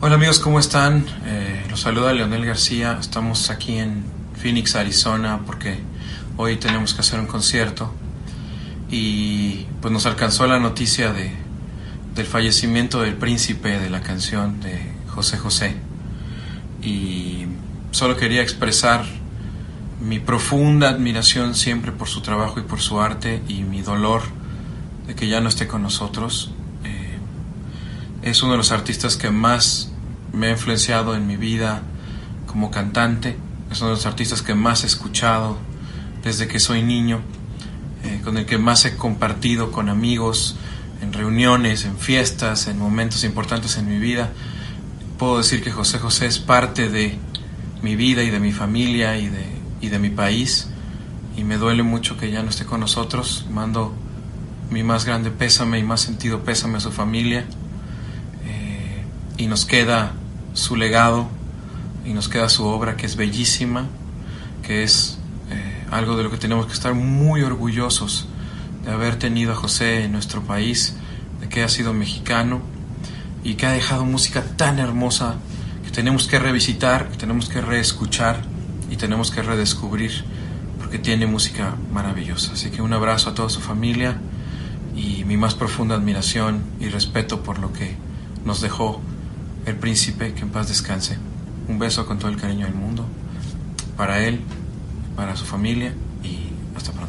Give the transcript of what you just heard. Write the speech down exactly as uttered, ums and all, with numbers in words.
Hola amigos, ¿cómo están? Eh, los saluda Leonel García. Estamos aquí en Phoenix, Arizona, porque hoy tenemos que hacer un concierto y pues nos alcanzó la noticia de, del fallecimiento del príncipe de la canción, de José José. Y solo quería expresar mi profunda admiración siempre por su trabajo y por su arte, y mi dolor de que ya no esté con nosotros. Eh, es uno de los artistas que más me ha influenciado en mi vida como cantante. Es uno de los artistas que más he escuchado desde que soy niño, eh, con el que más he compartido con amigos, en reuniones, en fiestas, en momentos importantes en mi vida. Puedo decir que José José es parte de mi vida y de mi familia y de, y de mi país, y me duele mucho que ya no esté con nosotros. Mando mi más grande pésame y más sentido pésame a su familia, eh, y nos queda su legado y nos queda su obra, que es bellísima, que es eh, algo de lo que tenemos que estar muy orgullosos de haber tenido a José en nuestro país, de que ha sido mexicano y que ha dejado música tan hermosa que tenemos que revisitar, que tenemos que reescuchar y tenemos que redescubrir, porque tiene música maravillosa. Así que un abrazo a toda su familia y mi más profunda admiración y respeto por lo que nos dejó el príncipe, que en paz descanse. Un beso con todo el cariño del mundo para él, para su familia, y hasta pronto.